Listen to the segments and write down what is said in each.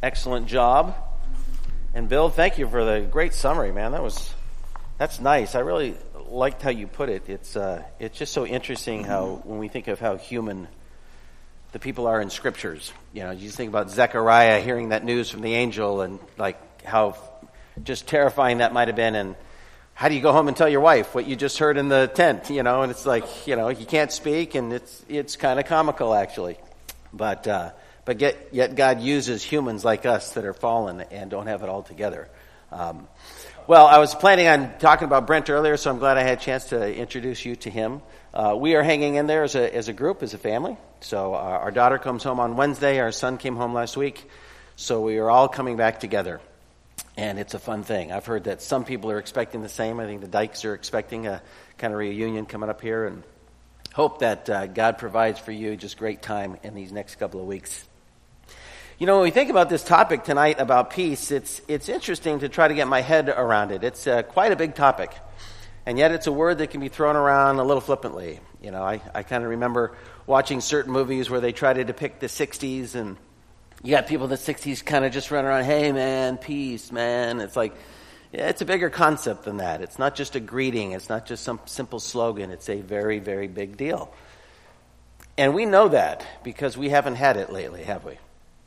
Excellent job. And Bill, thank you for the great summary, man. That's nice. I really liked how you put it. It's just so interesting how when we think of how human the people are in scriptures. You know, you think about Zechariah hearing that news from the angel and like how just terrifying that might have been, and how do you go home and tell your wife what you just heard in the tent, you know, and it's like, you know, you can't speak, and it's kind of comical actually. But yet God uses humans like us that are fallen and don't have it all together. Well, I was planning on talking about Brent earlier, so I'm glad I had a chance to introduce you to him. We are hanging in there as a group, as a family. So our daughter comes home on Wednesday. Our son came home last week. So we are all coming back together. And it's a fun thing. I've heard that some people are expecting the same. I think the Dykes are expecting a kind of reunion coming up here. And hope that God provides for you just great time in these next couple of weeks. You know, when we think about this topic tonight about peace, it's interesting to try to get my head around it. It's quite a big topic. And yet it's a word that can be thrown around a little flippantly. You know, I kind of remember watching certain movies where they try to depict the 60s, and you got people in the 60s kind of just running around, hey man, peace, man. It's like, yeah, it's a bigger concept than that. It's not just a greeting. It's not just some simple slogan. It's a very, very big deal. And we know that because we haven't had it lately, have we?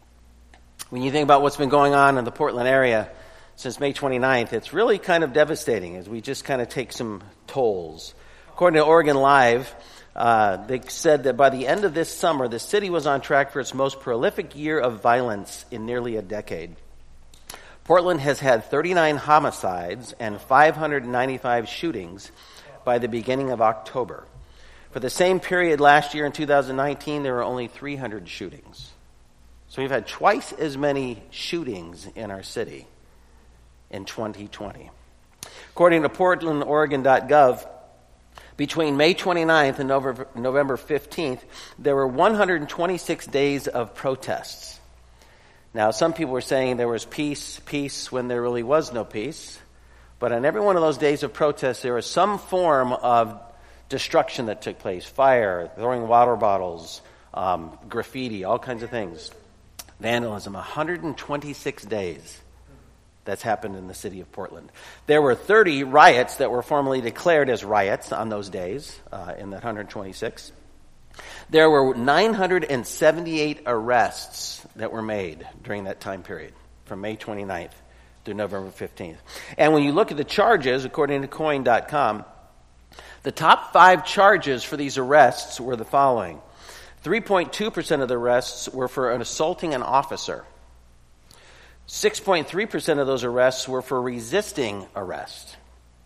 When you think about what's been going on in the Portland area since May 29th, it's really kind of devastating as we just kind of take some tolls. According to Oregon Live, they said that by the end of this summer, the city was on track for its most prolific year of violence in nearly a decade. Portland has had 39 homicides and 595 shootings by the beginning of October. For the same period last year in 2019, there were only 300 shootings. So we've had twice as many shootings in our city in 2020. According to PortlandOregon.gov, between May 29th and November 15th, there were 126 days of protests. Now, some people were saying there was peace when there really was no peace. But on every one of those days of protest, there was some form of destruction that took place. Fire, throwing water bottles, graffiti, all kinds of things. Vandalism, 126 days that's happened in the city of Portland. There were 30 riots that were formally declared as riots on those days, in that 126. There were 978 arrests that were made during that time period, from May 29th through November 15th. And when you look at the charges, according to Coin.com, the top 5 charges for these arrests were the following. 3.2% of the arrests were for assaulting an officer. 6.3% of those arrests were for resisting arrest.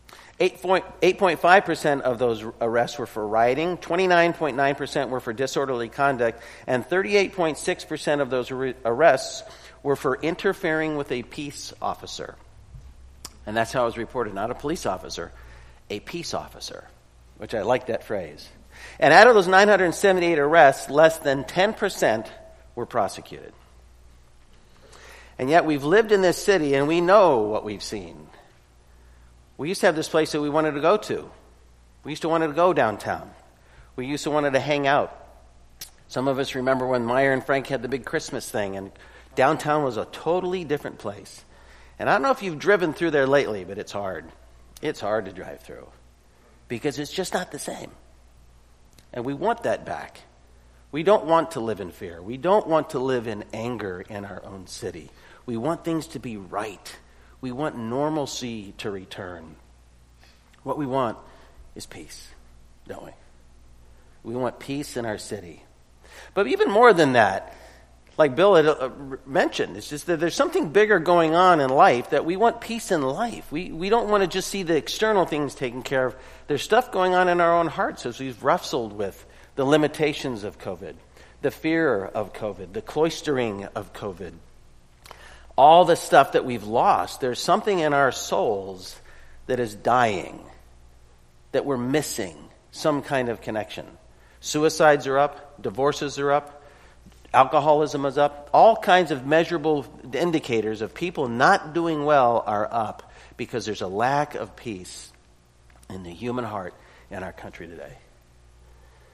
8.5% of those arrests were for rioting. 29.9% were for disorderly conduct. And 38.6% of those arrests were for interfering with a peace officer. And that's how it was reported, not a police officer, a peace officer, which I like that phrase. And out of those 978 arrests, less than 10% were prosecuted. And yet we've lived in this city and we know what we've seen. We used to have this place that we wanted to go to. We used to want to go downtown. We used to wanted to hang out. Some of us remember when Meyer and Frank had the big Christmas thing, and downtown was a totally different place. And I don't know if you've driven through there lately, but it's hard. It's hard to drive through because it's just not the same. And we want that back. We don't want to live in fear. We don't want to live in anger in our own city. We want things to be right. We want normalcy to return. What we want is peace, don't we? We want peace in our city. But even more than that, like Bill had mentioned, it's just that there's something bigger going on in life, that we want peace in life. We don't want to just see the external things taken care of. There's stuff going on in our own hearts as we've wrestled with the limitations of COVID, the fear of COVID, the cloistering of COVID. All the stuff that we've lost, there's something in our souls that is dying, that we're missing some kind of connection. Suicides are up, divorces are up, alcoholism is up. All kinds of measurable indicators of people not doing well are up because there's a lack of peace in the human heart in our country today.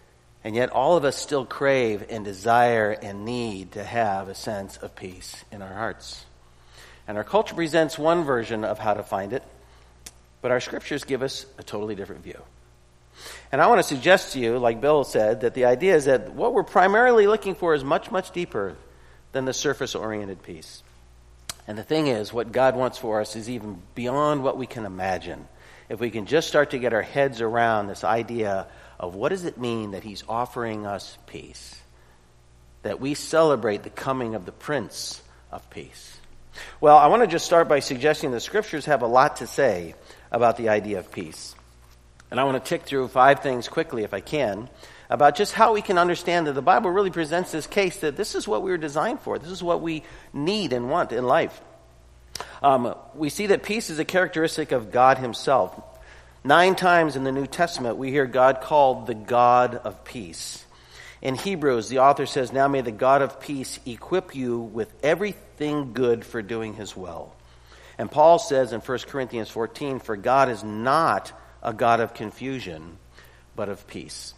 And yet all of us still crave and desire and need to have a sense of peace in our hearts. And our culture presents one version of how to find it, but our scriptures give us a totally different view. And I want to suggest to you, like Bill said, that the idea is that what we're primarily looking for is much, much deeper than the surface-oriented peace. And the thing is, what God wants for us is even beyond what we can imagine. If we can just start to get our heads around this idea of what does it mean that he's offering us peace, that we celebrate the coming of the Prince of Peace. Well, I want to just start by suggesting the scriptures have a lot to say about the idea of peace. And I want to tick through 5 things quickly, if I can, about just how we can understand that the Bible really presents this case that this is what we were designed for. This is what we need and want in life. We see that peace is a characteristic of God himself. 9 times in the New Testament, we hear God called the God of peace. In Hebrews, the author says, "Now may the God of peace equip you with everything good for doing his will." And Paul says in 1 Corinthians 14, "For God is not a God of confusion, but of peace."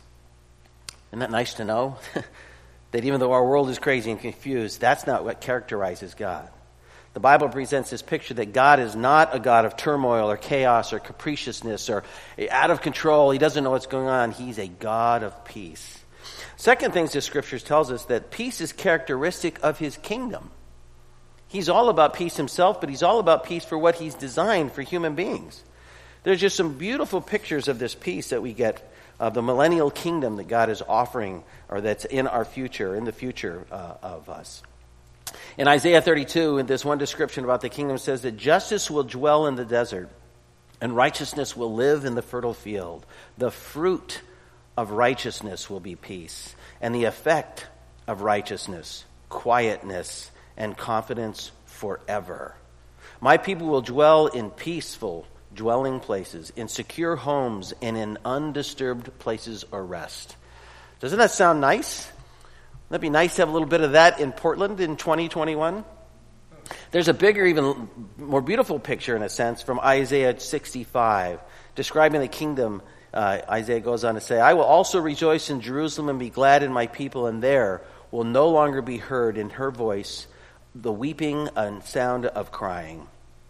Isn't that nice to know? That even though our world is crazy and confused, that's not what characterizes God. The Bible presents this picture that God is not a God of turmoil or chaos or capriciousness or out of control. He doesn't know what's going on. He's a God of peace. Second thing the scriptures tells us that peace is characteristic of his kingdom. He's all about peace himself, but he's all about peace for what he's designed for human beings. There's just some beautiful pictures of this peace that we get of the millennial kingdom that God is offering, or that's in our future, in the future of us. In Isaiah 32, this one description about the kingdom says that justice will dwell in the desert, and righteousness will live in the fertile field. The fruit of righteousness will be peace, and the effect of righteousness, quietness, and confidence forever. My people will dwell in peaceful dwelling places, in secure homes, and in undisturbed places of rest. Doesn't that sound nice? That'd be nice to have a little bit of that in Portland in 2021. There's a bigger, even more beautiful picture, in a sense, from Isaiah 65, describing the kingdom. Isaiah goes on to say, "I will also rejoice in Jerusalem and be glad in my people, and there will no longer be heard in her voice the weeping and sound of crying.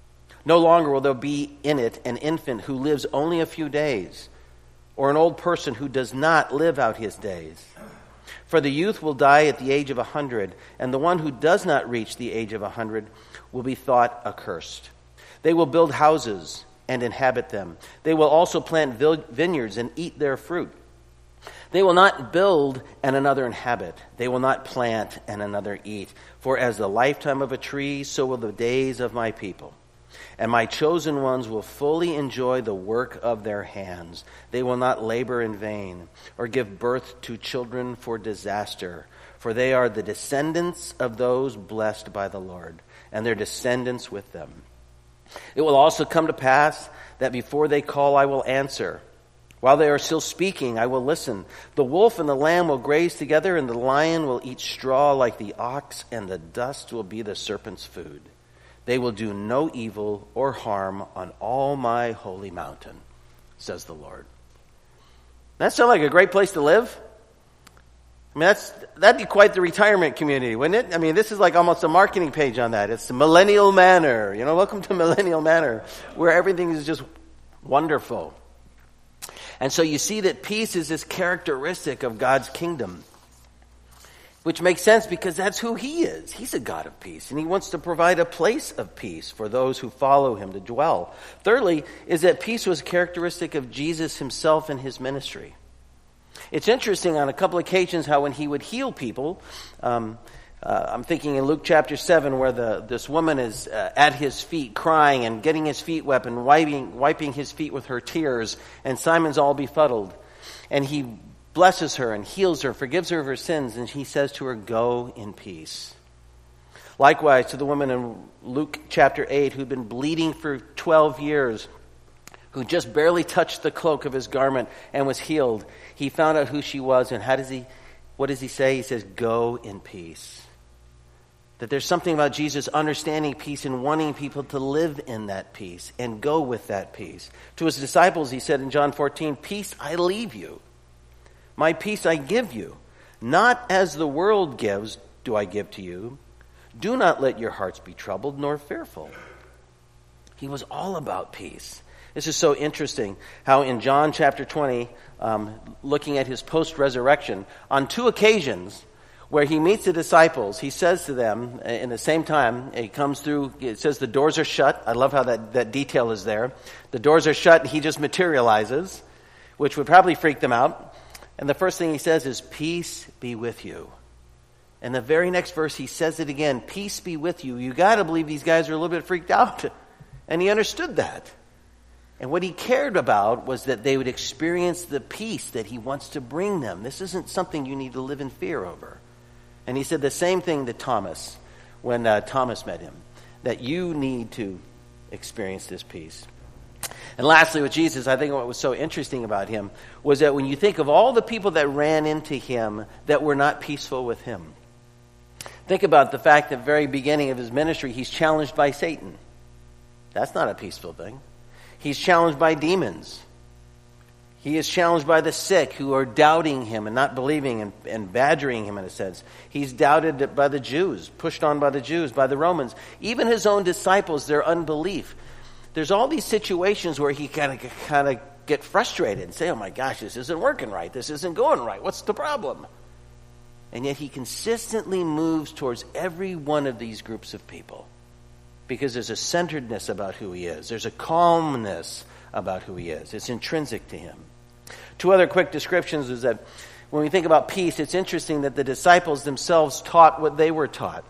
No longer will there be in it an infant who lives only a few days, or an old person who does not live out his days. For the youth will die at the age of 100, and the one who does not reach the age of 100 will be thought accursed. They will build houses and inhabit them. They will also plant vineyards and eat their fruit. They will not build and another inhabit. They will not plant and another eat. For as the lifetime of a tree, so will the days of my people. And my chosen ones will fully enjoy the work of their hands. They will not labor in vain or give birth to children for disaster. For they are the descendants of those blessed by the Lord, and their descendants with them. It will also come to pass that before they call, I will answer. While they are still speaking, I will listen. The wolf and the lamb will graze together, and the lion will eat straw like the ox, and the dust will be the serpent's food. They will do no evil or harm on all my holy mountain, says the Lord." That sound like a great place to live? I mean, that'd be quite the retirement community, wouldn't it? I mean, this is like almost a marketing page on that. It's the Millennial Manor. You know, welcome to Millennial Manor, where everything is just wonderful. And so you see that peace is this characteristic of God's kingdom, which makes sense because that's who he is. He's a God of peace, and he wants to provide a place of peace for those who follow him to dwell. Thirdly, is that peace was a characteristic of Jesus himself and his ministry. It's interesting on a couple occasions how when he would heal people, I'm thinking in Luke chapter 7 where this woman is at his feet crying and getting his feet wet and wiping his feet with her tears, and Simon's all befuddled. And he blesses her and heals her, forgives her of her sins, and he says to her, "Go in peace." Likewise to the woman in Luke chapter 8 who'd been bleeding for 12 years, who just barely touched the cloak of his garment and was healed. He found out who she was, and what does he say? He says, "Go in peace." That there's something about Jesus understanding peace and wanting people to live in that peace and go with that peace. To his disciples, he said in John 14, "Peace I leave you. My peace I give you. Not as the world gives do I give to you. Do not let your hearts be troubled nor fearful. He was all about peace. This is so interesting how in John chapter 20, looking at his post-resurrection, on 2 occasions where he meets the disciples, he says to them in the same time, he comes through, it says the doors are shut. I love how that detail is there. The doors are shut and he just materializes, which would probably freak them out. And the first thing he says is, peace be with you. And the very next verse he says it again, peace be with you. You got to believe these guys are a little bit freaked out. And he understood that. And what he cared about was that they would experience the peace that he wants to bring them. This isn't something you need to live in fear over. And he said the same thing to Thomas when Thomas met him, that you need to experience this peace. And lastly, with Jesus, I think what was so interesting about him was that when you think of all the people that ran into him that were not peaceful with him, think about the fact that at the very beginning of his ministry, he's challenged by Satan. That's not a peaceful thing. He's challenged by demons. He is challenged by the sick who are doubting him and not believing and badgering him in a sense. He's doubted by the Jews, pushed on by the Jews, by the Romans. Even his own disciples, their unbelief. There's all these situations where he kind of get frustrated and say, oh my gosh, this isn't working right. This isn't going right. What's the problem? And yet he consistently moves towards every one of these groups of people because there's a centeredness about who he is. There's a calmness about who he is. It's intrinsic to him. 2 other quick descriptions is that when we think about peace, it's interesting that the disciples themselves taught what they were taught.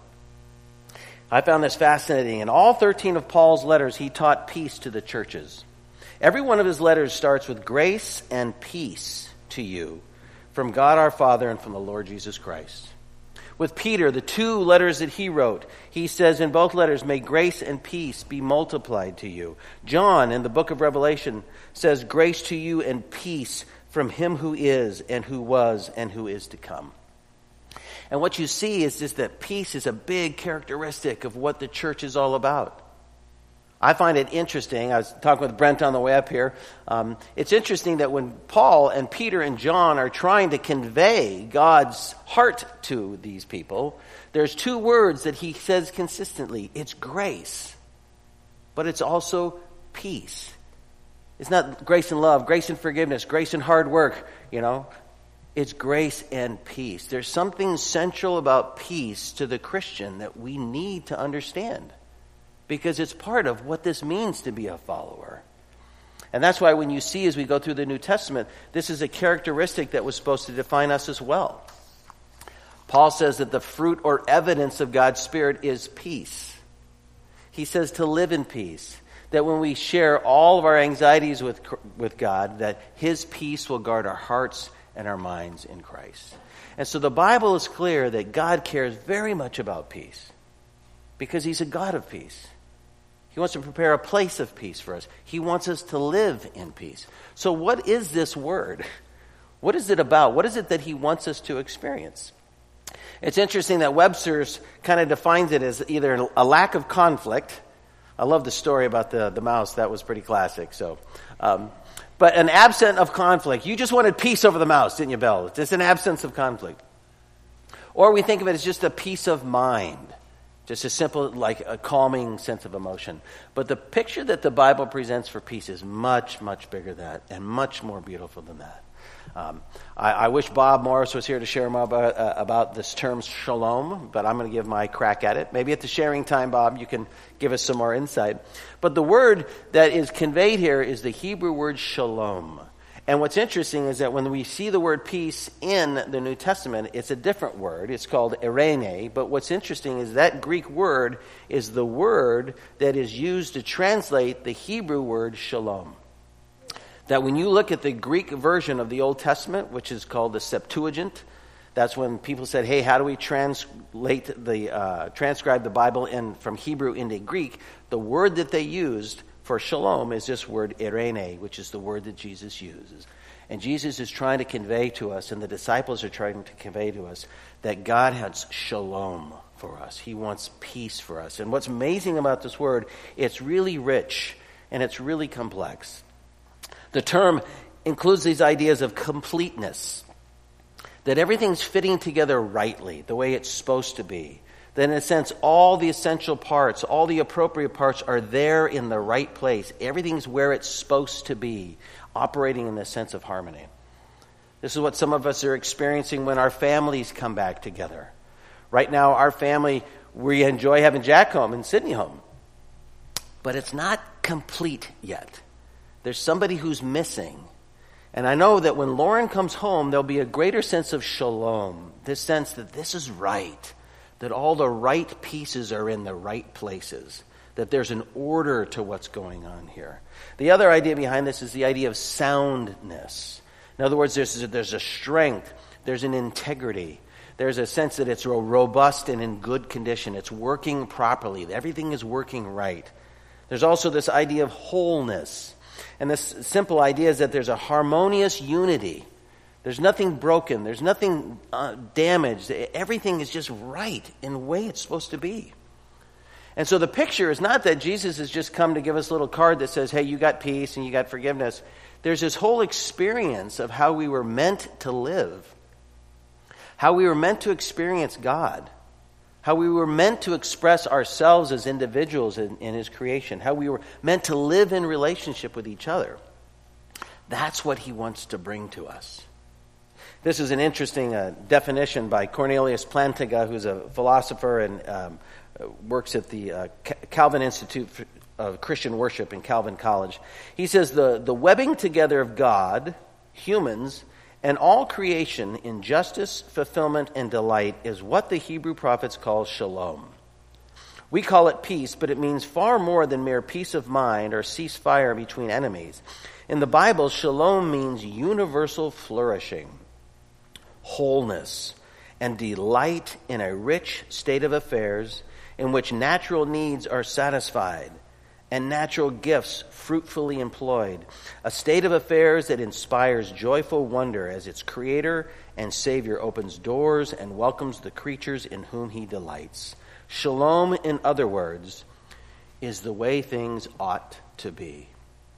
I found this fascinating. In all 13 of Paul's letters, he taught peace to the churches. Every one of his letters starts with grace and peace to you from God our Father and from the Lord Jesus Christ. With Peter, the 2 letters that he wrote, he says in both letters, may grace and peace be multiplied to you. John, in the book of Revelation, says grace to you and peace from him who is and who was and who is to come. And what you see is just that peace is a big characteristic of what the church is all about. I find it interesting. I was talking with Brent on the way up here. It's interesting that when Paul and Peter and John are trying to convey God's heart to these people, there's 2 words that he says consistently. It's grace, but it's also peace. It's not grace and love, grace and forgiveness, grace and hard work, It's grace and peace. There's something central about peace to the Christian that we need to understand because it's part of what this means to be a follower. And that's why when you see as we go through the New Testament, this is a characteristic that was supposed to define us as well. Paul says that the fruit or evidence of God's Spirit is peace. He says to live in peace. That when we share all of our anxieties with God, that his peace will guard our hearts and our minds in Christ. And so the Bible is clear that God cares very much about peace because he's a God of peace. He wants to prepare a place of peace for us. He wants us to live in peace. So what is this word? What is it about? What is it that he wants us to experience? It's interesting that Webster's kind of defines it as either a lack of conflict. I love the story about the mouse. That was pretty classic. But an absence of conflict. You just wanted peace over the mouse, didn't you, Belle? Just an absence of conflict. Or we think of it as just a peace of mind. Just a simple, like a calming sense of emotion. But the picture that the Bible presents for peace is much, much bigger than that and much more beautiful than that. I wish Bob Morris was here to share more about this term shalom, but I'm going to give my crack at it. Maybe at the sharing time, Bob, you can give us some more insight. But the word that is conveyed here is the Hebrew word shalom. And what's interesting is that when we see the word peace in the New Testament, it's a different word. It's called eirene. But what's interesting is that Greek word is the word that is used to translate the Hebrew word shalom. That when you look at the Greek version of the Old Testament, which is called the Septuagint, that's when people said, hey, how do we transcribe the Bible from Hebrew into Greek? The word that they used for shalom is this word eirene, which is the word that Jesus uses. And Jesus is trying to convey to us, and the disciples are trying to convey to us, that God has shalom for us. He wants peace for us. And what's amazing about this word, it's really rich and it's really complex. The term includes these ideas of completeness, that everything's fitting together rightly, the way it's supposed to be. That in a sense, all the essential parts, all the appropriate parts are there in the right place. Everything's where it's supposed to be, operating in this sense of harmony. This is what some of us are experiencing when our families come back together. Right now, our family, we enjoy having Jack home and Sydney home. But it's not complete yet. There's somebody who's missing. And I know that when Lauren comes home, there'll be a greater sense of shalom, this sense that this is right, that all the right pieces are in the right places, that there's an order to what's going on here. The other idea behind this is the idea of soundness. In other words, there's a strength, there's an integrity. There's a sense that it's robust and in good condition. It's working properly. Everything is working right. There's also this idea of wholeness. And this simple idea is that there's a harmonious unity. There's nothing broken. There's nothing damaged. Everything is just right in the way it's supposed to be. And so the picture is not that Jesus has just come to give us a little card that says, hey, you got peace and you got forgiveness. There's this whole experience of how we were meant to live. How we were meant to experience God. How we were meant to express ourselves as individuals in His creation. How we were meant to live in relationship with each other. That's what He wants to bring to us. This is an interesting definition by Cornelius Plantinga, who's a philosopher and works at the Calvin Institute of Christian Worship in Calvin College. He says the webbing together of God, humans, and all creation in justice, fulfillment, and delight is what the Hebrew prophets call shalom. We call it peace, but it means far more than mere peace of mind or ceasefire between enemies. In the Bible, shalom means universal flourishing, wholeness, and delight in a rich state of affairs in which natural needs are satisfied and natural gifts fruitfully employed, a state of affairs that inspires joyful wonder as its creator and savior opens doors and welcomes the creatures in whom he delights. Shalom, in other words, is the way things ought to be.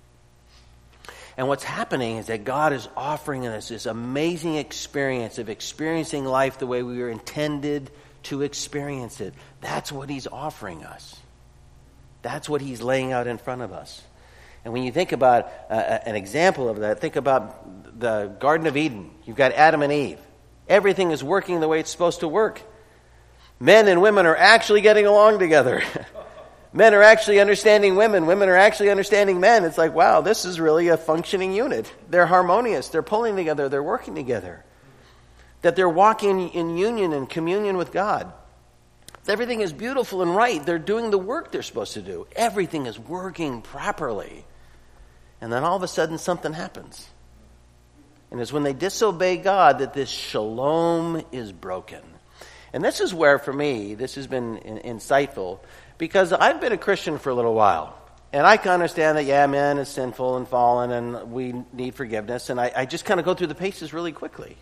And what's happening is that God is offering us this amazing experience of experiencing life the way we were intended to experience it. That's what He's offering us. That's what He's laying out in front of us. And when you think about an example of that, think about the Garden of Eden. You've got Adam and Eve. Everything is working the way it's supposed to work. Men and women are actually getting along together. Men are actually understanding women. Women are actually understanding men. It's like, wow, this is really a functioning unit. They're harmonious. They're pulling together. They're working together. That they're walking in union and communion with God. Everything is beautiful and right. They're doing the work they're supposed to do. Everything is working properly. And then all of a sudden something happens. And it's when they disobey God that this shalom is broken. And this is where, for me, this has been insightful, because I've been a Christian for a little while. And I can understand that, yeah, man is sinful and fallen and we need forgiveness. And I just kind of go through the paces really quickly.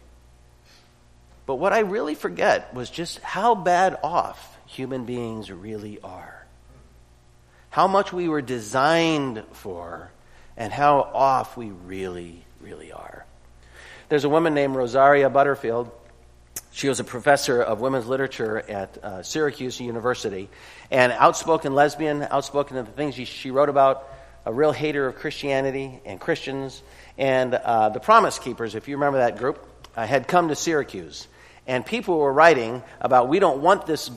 But what I really forget was just how bad off human beings really are. How much we were designed for and how off we really, really are. There's a woman named Rosaria Butterfield. She was a professor of women's literature at Syracuse University, and outspoken lesbian, outspoken of the things she wrote about, a real hater of Christianity and Christians. And the Promise Keepers, if you remember that group, had come to Syracuse. And people were writing about, we don't want this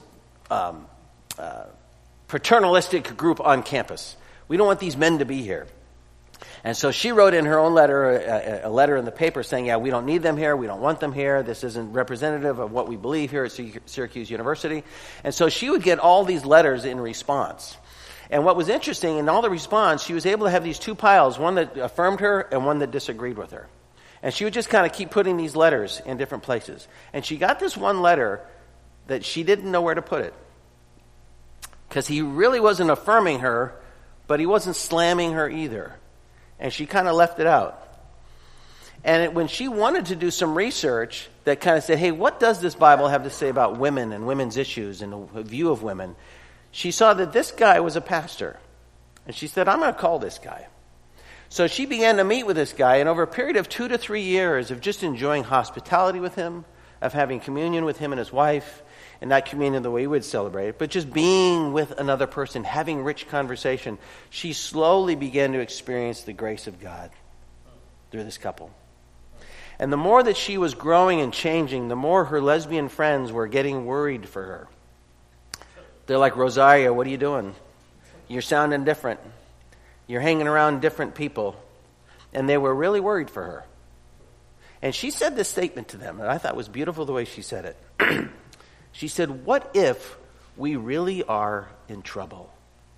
paternalistic group on campus. We don't want these men to be here. And so she wrote in her own letter, a letter in the paper saying, yeah, we don't need them here. We don't want them here. This isn't representative of what we believe here at Syracuse University. And so she would get all these letters in response. And what was interesting, in all the response, she was able to have these two piles, one that affirmed her and one that disagreed with her. And she would just kind of keep putting these letters in different places. And she got this one letter that she didn't know where to put it. Because he really wasn't affirming her, but he wasn't slamming her either. And she kind of left it out. And when she wanted to do some research that kind of said, hey, what does this Bible have to say about women and women's issues and the view of women? She saw that this guy was a pastor. And she said, I'm going to call this guy. So she began to meet with this guy, and over a period of 2 to 3 years of just enjoying hospitality with him, of having communion with him and his wife, and not communion the way we would celebrate it, but just being with another person, having rich conversation, she slowly began to experience the grace of God through this couple. And the more that she was growing and changing, the more her lesbian friends were getting worried for her. They're like, Rosaria, what are you doing? You're sounding different. You're hanging around different people. And they were really worried for her. And she said this statement to them, and I thought it was beautiful the way she said it. She said, what if we really are in trouble?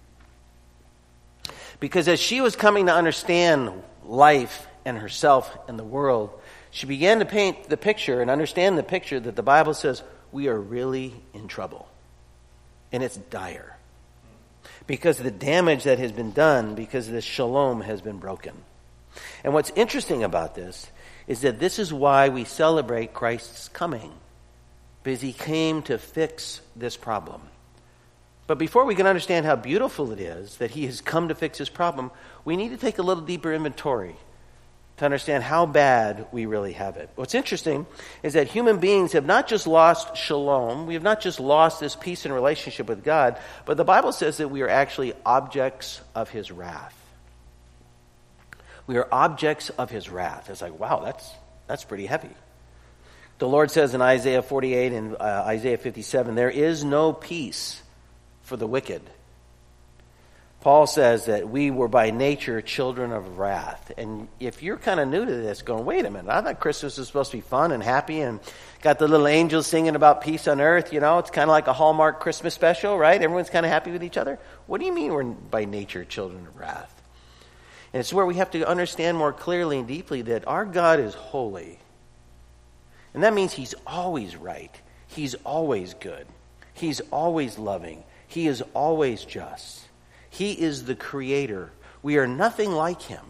Because as she was coming to understand life and herself and the world, she began to paint the picture and understand the picture that the Bible says we are really in trouble. And it's dire. Because of the damage that has been done, because the shalom has been broken. And what's interesting about this is that this is why we celebrate Christ's coming. Because he came to fix this problem. But before we can understand how beautiful it is that he has come to fix this problem, we need to take a little deeper inventory to understand how bad we really have it. What's interesting is that human beings have not just lost shalom, we have not just lost this peace and relationship with God, but the Bible says that we are actually objects of his wrath. We are objects of his wrath. It's like, wow, that's pretty heavy. The Lord says in Isaiah 48 and Isaiah 57, there is no peace for the wicked. Paul says that we were by nature children of wrath. And if you're kind of new to this, going, wait a minute, I thought Christmas was supposed to be fun and happy and got the little angels singing about peace on earth, it's kind of like a Hallmark Christmas special, right? Everyone's kind of happy with each other. What do you mean we're by nature children of wrath? And it's where we have to understand more clearly and deeply that our God is holy. And that means he's always right. He's always good. He's always loving. He is always just. He is the creator. We are nothing like him.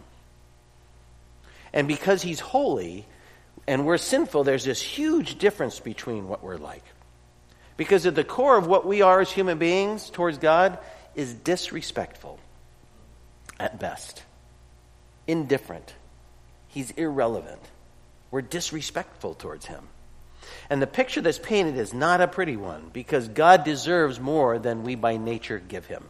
And because he's holy and we're sinful, there's this huge difference between what we're like. Because at the core of what we are as human beings towards God is disrespectful at best. Indifferent. He's irrelevant. We're disrespectful towards him. And the picture that's painted is not a pretty one because God deserves more than we by nature give him.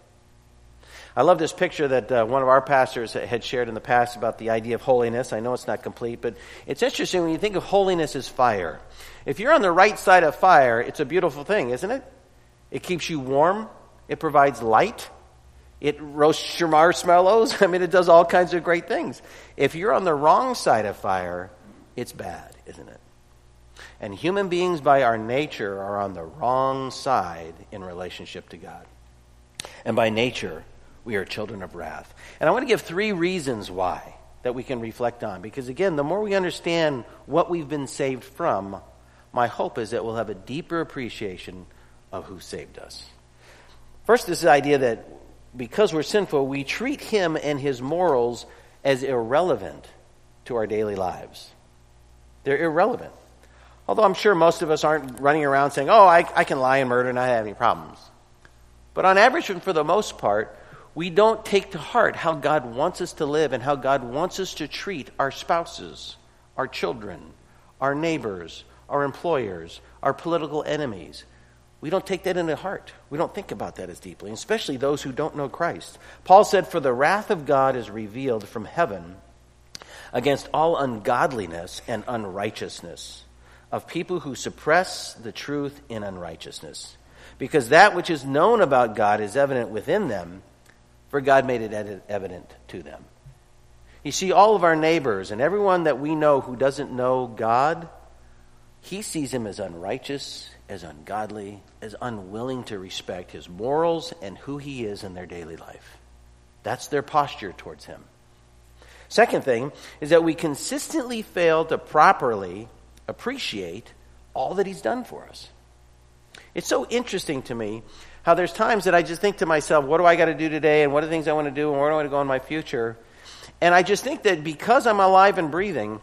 I love this picture that one of our pastors had shared in the past about the idea of holiness. I know it's not complete, but it's interesting when you think of holiness as fire. If you're on the right side of fire, it's a beautiful thing, isn't it? It keeps you warm. It provides light. It roasts your marshmallows. It does all kinds of great things. If you're on the wrong side of fire, it's bad, isn't it? And human beings by our nature are on the wrong side in relationship to God. And by nature, we are children of wrath. And I want to give 3 reasons why that we can reflect on. Because again, the more we understand what we've been saved from, my hope is that we'll have a deeper appreciation of who saved us. First, this idea that because we're sinful, we treat him and his morals as irrelevant to our daily lives. They're irrelevant. Although I'm sure most of us aren't running around saying, I can lie and murder and not have any problems. But on average and for the most part, we don't take to heart how God wants us to live and how God wants us to treat our spouses, our children, our neighbors, our employers, our political enemies. We don't take that into heart. We don't think about that as deeply, especially those who don't know Christ. Paul said, for the wrath of God is revealed from heaven against all ungodliness and unrighteousness of people who suppress the truth in unrighteousness. Because that which is known about God is evident within them, for God made it evident to them. You see, all of our neighbors and everyone that we know who doesn't know God, he sees him as unrighteous, as ungodly, as unwilling to respect his morals and who he is in their daily life. That's their posture towards him. Second thing is that we consistently fail to properly appreciate all that he's done for us. It's so interesting to me how there's times that I just think to myself, what do I got to do today, and what are the things I want to do, and where do I want to go in my future? And I just think that because I'm alive and breathing,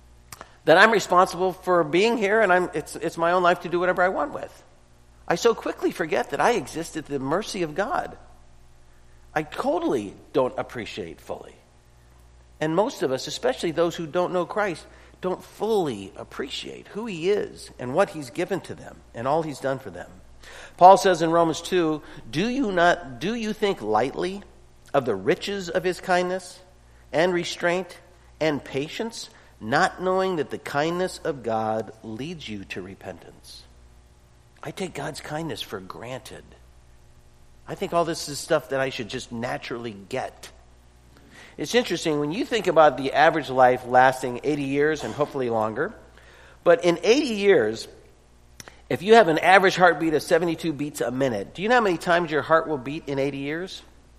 that I'm responsible for being here, and it's my own life to do whatever I want with. I so quickly forget that I exist at the mercy of God. I totally don't appreciate fully And most of us, especially those who don't know Christ, don't fully appreciate who he is and what he's given to them and all he's done for them. Paul says in Romans 2, do you think lightly of the riches of his kindness and restraint and patience, not knowing that the kindness of God leads you to repentance? I take God's kindness for granted. I think all this is stuff that I should just naturally get. It's interesting when you think about the average life lasting 80 years and hopefully longer. But in 80 years, if you have an average heartbeat of 72 beats a minute, do you know how many times your heart will beat in 80 years?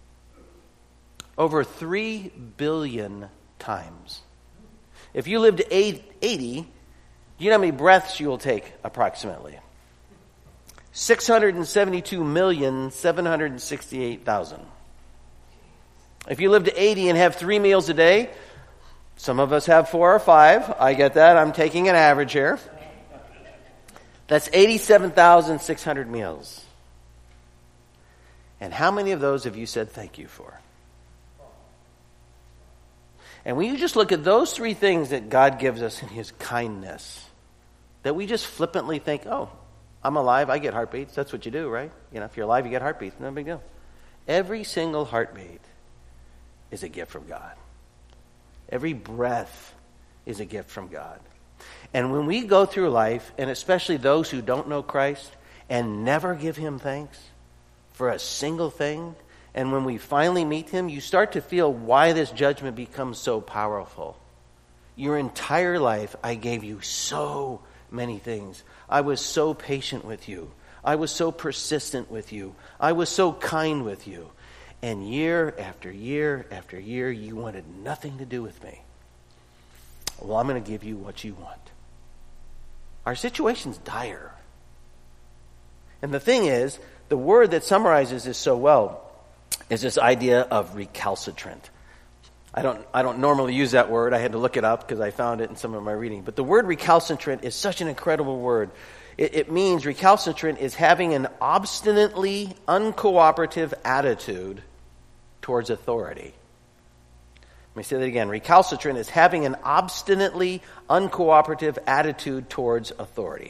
Over 3 billion times. If you live to 80, do you know how many breaths you will take approximately? 672,768,000. If you live to 80 and have 3 meals a day, some of us have 4 or 5. I get that. I'm taking an average here. That's 87,600 meals. And how many of those have you said thank you for? And when you just look at those 3 things that God gives us in his kindness, that we just flippantly think, oh, I'm alive, I get heartbeats. That's what you do, right? You know, if you're alive, you get heartbeats. No big deal. Every single heartbeat is a gift from God. Every breath is a gift from God. And when we go through life, and especially those who don't know Christ and never give him thanks for a single thing, and when we finally meet him, you start to feel why this judgment becomes so powerful. Your entire life, I gave you so many things. I was so patient with you. I was so persistent with you. I was so kind with you. And year after year after year, you wanted nothing to do with me. Well, I'm going to give you what you want. Our situation's dire. And the thing is, the word that summarizes this so well is this idea of recalcitrant. I don't normally use that word. I had to look it up because I found it in some of my reading. But the word recalcitrant is such an incredible word. It means recalcitrant is having an obstinately uncooperative attitude towards authority. Let me say that again. Recalcitrant is having an obstinately uncooperative attitude towards authority.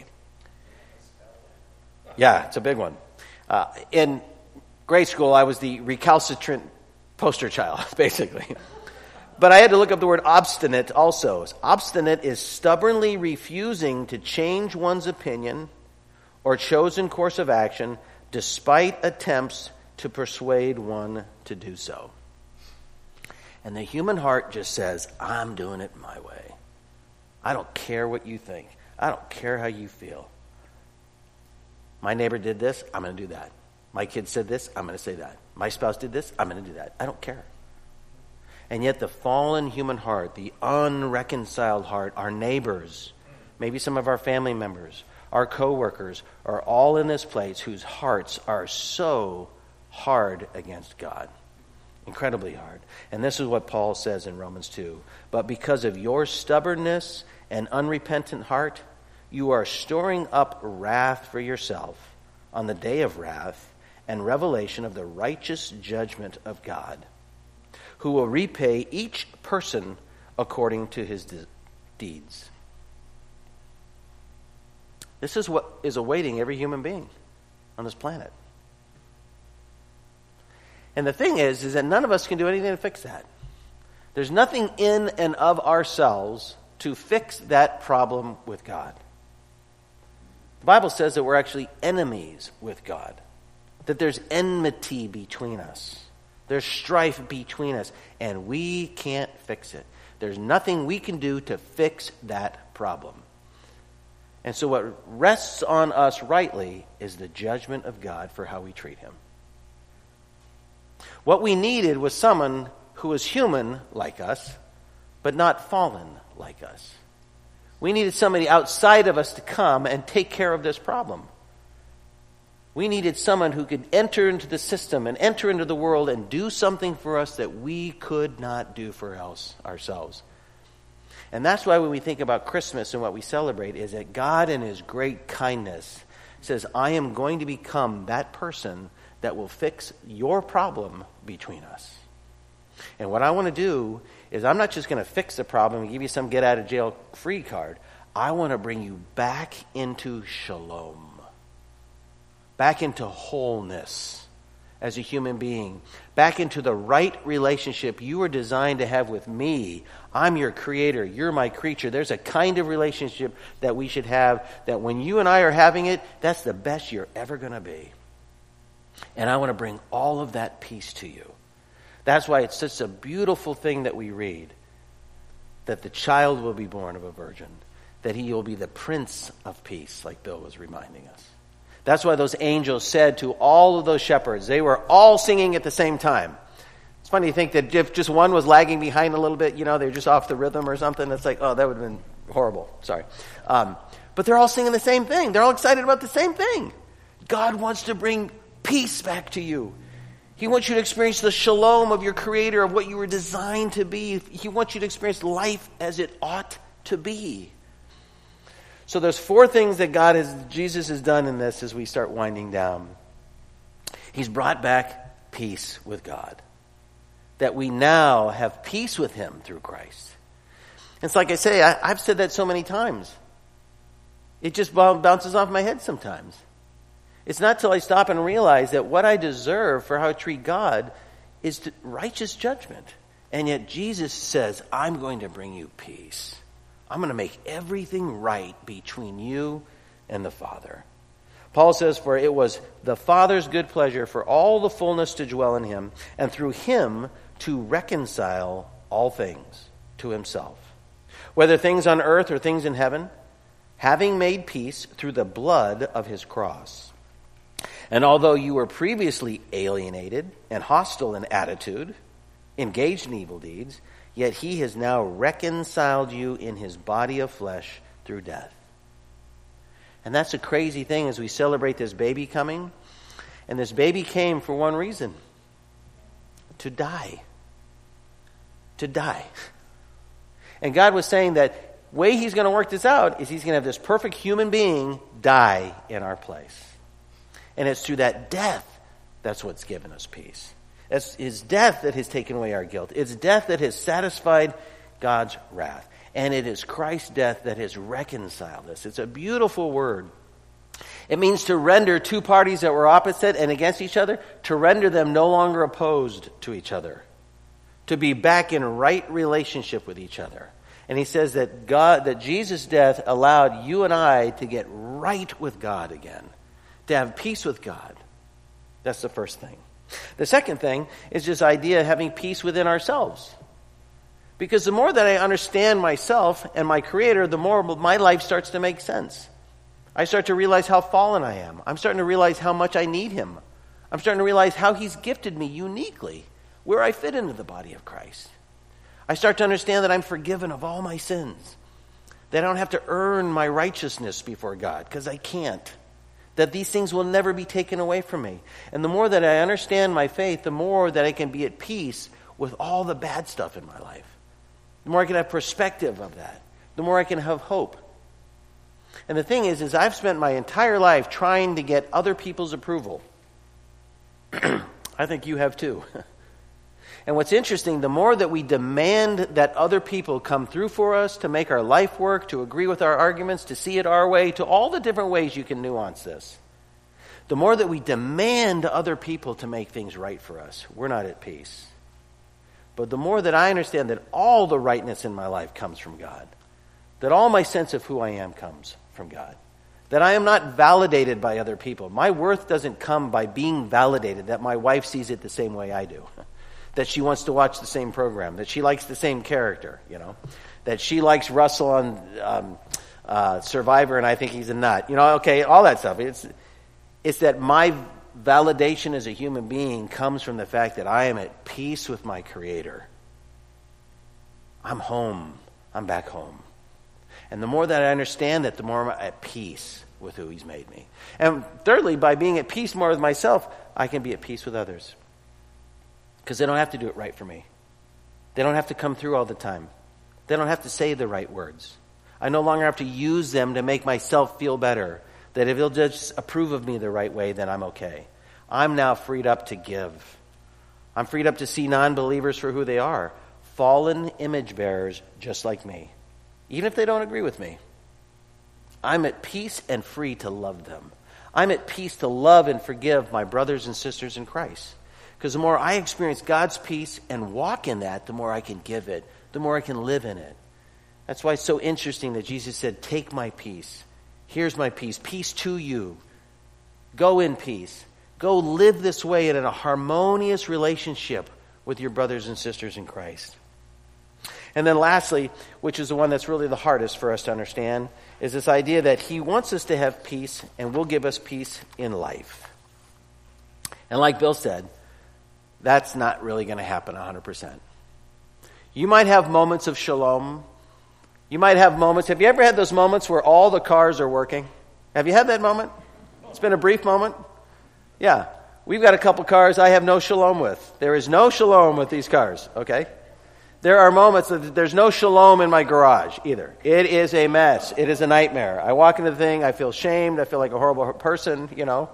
Yeah, it's a big one. In grade school, I was the recalcitrant poster child, basically. But I had to look up the word obstinate also. Obstinate is stubbornly refusing to change one's opinion or chosen course of action despite attempts to persuade one to do so. And the human heart just says, I'm doing it my way. I don't care what you think. I don't care how you feel. My neighbor did this, I'm going to do that. My kid said this, I'm going to say that. My spouse did this, I'm going to do that. I don't care. And yet the fallen human heart, the unreconciled heart, our neighbors, maybe some of our family members, our co-workers, are all in this place whose hearts are so hard against God. Incredibly hard. And this is what Paul says in Romans 2. But because of your stubbornness and unrepentant heart, you are storing up wrath for yourself on the day of wrath and revelation of the righteous judgment of God, who will repay each person according to his deeds. This is what is awaiting every human being on this planet. And the thing is that none of us can do anything to fix that. There's nothing in and of ourselves to fix that problem with God. The Bible says that we're actually enemies with God, that there's enmity between us. There's strife between us, and we can't fix it. There's nothing we can do to fix that problem. And so what rests on us rightly is the judgment of God for how we treat him. What we needed was someone who was human like us, but not fallen like us. We needed somebody outside of us to come and take care of this problem. We needed someone who could enter into the system and enter into the world and do something for us that we could not do for ourselves. And that's why when we think about Christmas and what we celebrate is that God in his great kindness says, I am going to become that person that will fix your problem between us. And what I want to do is I'm not just going to fix the problem and give you some get-out-of-jail-free card. I want to bring you back into shalom, back into wholeness as a human being, back into the right relationship you were designed to have with me. I'm your creator. You're my creature. There's a kind of relationship that we should have that when you and I are having it, that's the best you're ever going to be. And I want to bring all of that peace to you. That's why it's such a beautiful thing that we read, that the child will be born of a virgin, that he will be the Prince of Peace, like Bill was reminding us. That's why those angels said to all of those shepherds, they were all singing at the same time. It's funny to think that if just one was lagging behind a little bit, they're just off the rhythm or something. It's like, oh, that would have been horrible. Sorry. But they're all singing the same thing. They're all excited about the same thing. God wants to bring peace back to you. He wants you to experience the shalom of your Creator, of what you were designed to be. He wants you to experience life as it ought to be. So there's 4 things that Jesus has done in this as we start winding down. He's brought back peace with God. That we now have peace with Him through Christ. It's like I say, I've said that so many times. It just bounces off my head sometimes. It's not till I stop and realize that what I deserve for how I treat God is righteous judgment. And yet Jesus says, I'm going to bring you peace. I'm going to make everything right between you and the Father. Paul says, for it was the Father's good pleasure for all the fullness to dwell in Him, and through Him to reconcile all things to Himself, whether things on earth or things in heaven, having made peace through the blood of His cross. And although you were previously alienated and hostile in attitude, engaged in evil deeds, yet He has now reconciled you in His body of flesh through death. And that's a crazy thing as we celebrate this baby coming. And this baby came for one reason: to die. To die. And God was saying that the way He's going to work this out is He's going to have this perfect human being die in our place. And it's through that death that's what's given us peace. It's His death that has taken away our guilt. It's death that has satisfied God's wrath. And it is Christ's death that has reconciled us. It's a beautiful word. It means to render 2 parties that were opposite and against each other, to render them no longer opposed to each other. To be back in right relationship with each other. And he says that Jesus' death allowed you and I to get right with God again. To have peace with God. That's the first thing. The second thing is this idea of having peace within ourselves. Because the more that I understand myself and my Creator, the more my life starts to make sense. I start to realize how fallen I am. I'm starting to realize how much I need Him. I'm starting to realize how He's gifted me uniquely, where I fit into the body of Christ. I start to understand that I'm forgiven of all my sins. That I don't have to earn my righteousness before God, because I can't. That these things will never be taken away from me. And the more that I understand my faith, the more that I can be at peace with all the bad stuff in my life. The more I can have perspective of that. The more I can have hope. And the thing is I've spent my entire life trying to get other people's approval. I think you have too. And what's interesting, the more that we demand that other people come through for us to make our life work, to agree with our arguments, to see it our way, to all the different ways you can nuance this, the more that we demand other people to make things right for us, we're not at peace. But the more that I understand that all the rightness in my life comes from God, that all my sense of who I am comes from God, that I am not validated by other people. My worth doesn't come by being validated, that my wife sees it the same way I do. That she wants to watch the same program, that she likes the same character, that she likes Russell on Survivor and I think he's a nut, okay, all that stuff. It's that my validation as a human being comes from the fact that I am at peace with my Creator. I'm home. I'm back home. And the more that I understand that, the more I'm at peace with who He's made me. And thirdly, by being at peace more with myself, I can be at peace with others. Because they don't have to do it right for me. They don't have to come through all the time. They don't have to say the right words. I no longer have to use them to make myself feel better. That if they'll just approve of me the right way, then I'm okay. I'm now freed up to give. I'm freed up to see non-believers for who they are. Fallen image bearers just like me. Even if they don't agree with me. I'm at peace and free to love them. I'm at peace to love and forgive my brothers and sisters in Christ. Because the more I experience God's peace and walk in that, the more I can give it, the more I can live in it. That's why it's so interesting that Jesus said, take my peace. Here's my peace. Peace to you. Go in peace. Go live this way in a harmonious relationship with your brothers and sisters in Christ. And then lastly, which is the one that's really the hardest for us to understand, is this idea that he wants us to have peace and will give us peace in life. And like Bill said, that's not really going to happen 100%. You might have moments of shalom. You might have moments. Have you ever had those moments where all the cars are working? Have you had that moment? It's been a brief moment. Yeah. We've got a couple cars I have no shalom with. There is no shalom with these cars, okay? There are moments that there's no shalom in my garage either. It is a mess. It is a nightmare. I walk into the thing, I feel shamed, I feel like a horrible person,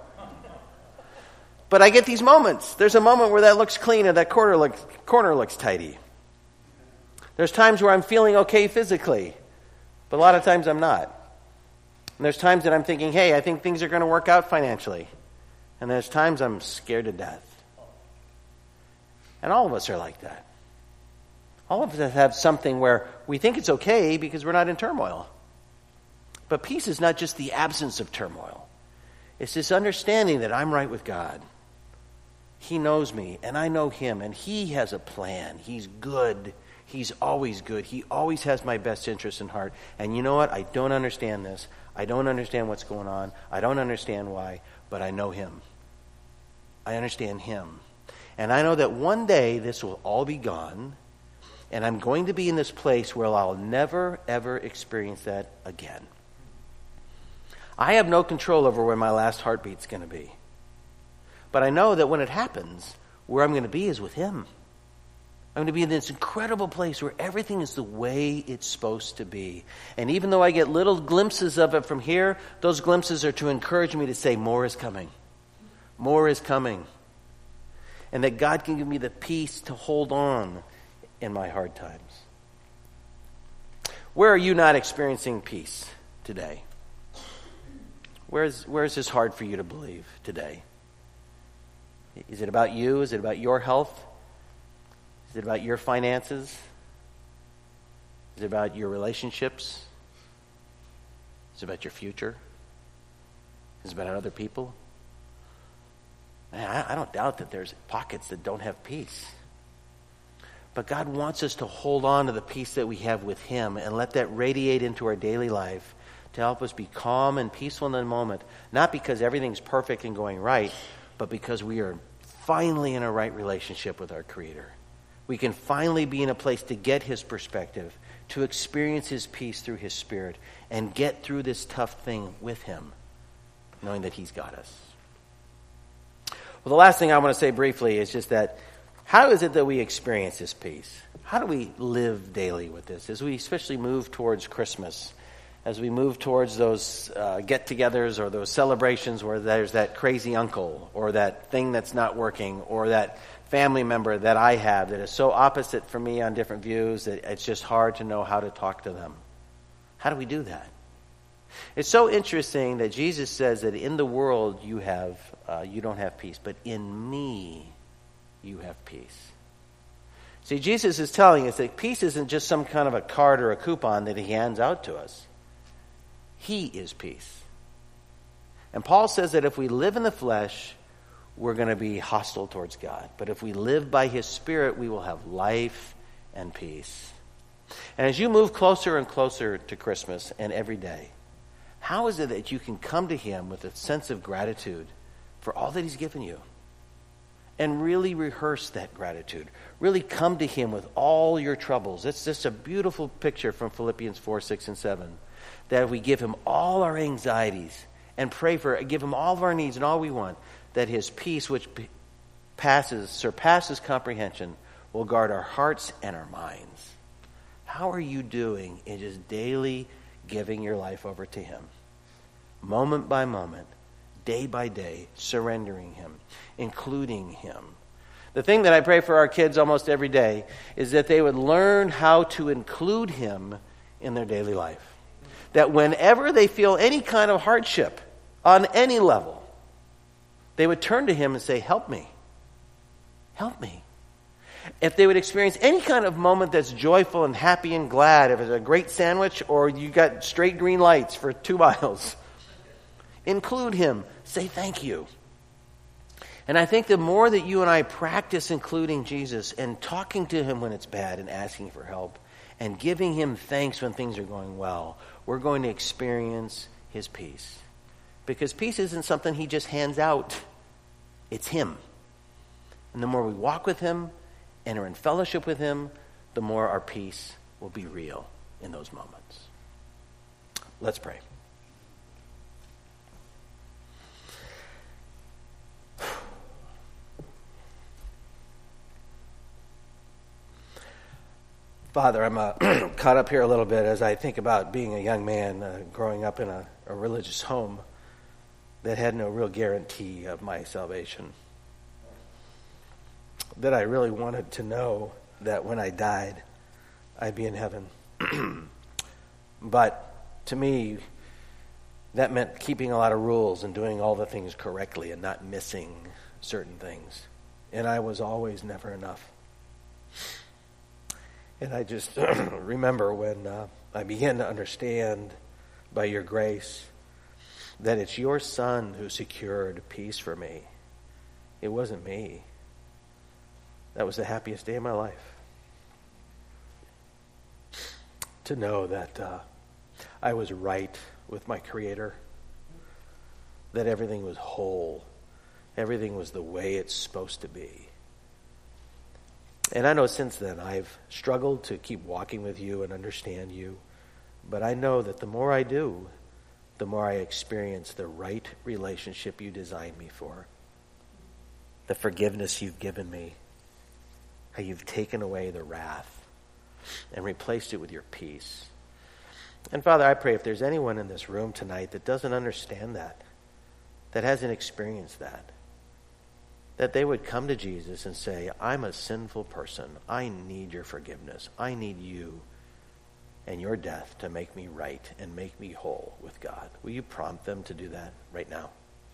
But I get these moments. There's a moment where that looks clean and that corner looks tidy. There's times where I'm feeling okay physically, but a lot of times I'm not. And there's times that I'm thinking, hey, I think things are going to work out financially. And there's times I'm scared to death. And all of us are like that. All of us have something where we think it's okay because we're not in turmoil. But peace is not just the absence of turmoil. It's this understanding that I'm right with God. He knows me, and I know him, and he has a plan. He's good. He's always good. He always has my best interest in heart. And you know what? I don't understand this. I don't understand what's going on. I don't understand why, but I know him. I understand him. And I know that one day this will all be gone, and I'm going to be in this place where I'll never, ever experience that again. I have no control over where my last heartbeat's going to be. But I know that when it happens, where I'm going to be is with him. I'm going to be in this incredible place where everything is the way it's supposed to be. And even though I get little glimpses of it from here, those glimpses are to encourage me to say, more is coming. More is coming. And that God can give me the peace to hold on in my hard times. Where are you not experiencing peace today? Where is this hard for you to believe today? Is it about you? Is it about your health? Is it about your finances? Is it about your relationships? Is it about your future? Is it about other people? Man, I don't doubt that there's pockets that don't have peace. But God wants us to hold on to the peace that we have with him and let that radiate into our daily life to help us be calm and peaceful in the moment. Not because everything's perfect and going right, but because we are finally in a right relationship with our Creator. We can finally be in a place to get his perspective, to experience his peace through his Spirit, and get through this tough thing with him, knowing that he's got us. Well, the last thing I want to say briefly is just that, how is it that we experience this peace? How do we live daily with this? As we especially move towards Christmas, as we move towards those get-togethers or those celebrations where there's that crazy uncle or that thing that's not working or that family member that I have that is so opposite from me on different views that it's just hard to know how to talk to them. How do we do that? It's so interesting that Jesus says that in the world you don't have peace, but in me you have peace. See, Jesus is telling us that peace isn't just some kind of a card or a coupon that he hands out to us. He is peace. And Paul says that if we live in the flesh, we're going to be hostile towards God. But if we live by his Spirit, we will have life and peace. And as you move closer and closer to Christmas and every day, how is it that you can come to him with a sense of gratitude for all that he's given you? And really rehearse that gratitude. Really come to him with all your troubles. It's just a beautiful picture from Philippians 4, 6, and 7. That if we give him all our anxieties and give him all of our needs and all we want, that his peace, which surpasses comprehension, will guard our hearts and our minds. How are you doing in just daily giving your life over to him? Moment by moment, day by day, surrendering him, including him. The thing that I pray for our kids almost every day is that they would learn how to include him in their daily life. That whenever they feel any kind of hardship on any level, they would turn to him and say, help me. Help me. If they would experience any kind of moment that's joyful and happy and glad, if it's a great sandwich or you got straight green lights for 2 miles, include him. Say thank you. And I think the more that you and I practice including Jesus and talking to him when it's bad and asking for help and giving him thanks when things are going well, we're going to experience his peace. Because peace isn't something he just hands out. It's him. And the more we walk with him and are in fellowship with him, the more our peace will be real in those moments. Let's pray. Father, I'm caught up here a little bit as I think about being a young man growing up in a religious home that had no real guarantee of my salvation. That I really wanted to know that when I died, I'd be in heaven. But to me, that meant keeping a lot of rules and doing all the things correctly and not missing certain things. And I was always never enough. And I just remember when I began to understand by your grace that it's your Son who secured peace for me. It wasn't me. That was the happiest day of my life. To know that I was right with my Creator. That everything was whole. Everything was the way it's supposed to be. And I know since then I've struggled to keep walking with you and understand you. But I know that the more I do, the more I experience the right relationship you designed me for. The forgiveness you've given me. How you've taken away the wrath and replaced it with your peace. And Father, I pray if there's anyone in this room tonight that doesn't understand that hasn't experienced that they would come to Jesus and say, I'm a sinful person. I need your forgiveness. I need you and your death to make me right and make me whole with God. Will you prompt them to do that right now?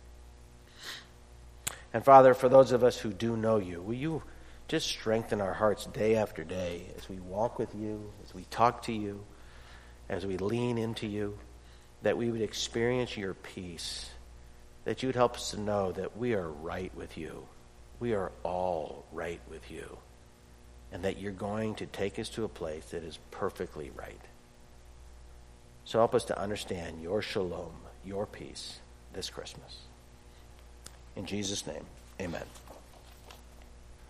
And Father, for those of us who do know you, will you just strengthen our hearts day after day as we walk with you, as we talk to you, as we lean into you, that we would experience your peace, that you would help us to know that we are right with you. We are all right with you. And that you're going to take us to a place that is perfectly right. So help us to understand your shalom, your peace this Christmas. In Jesus' name, amen.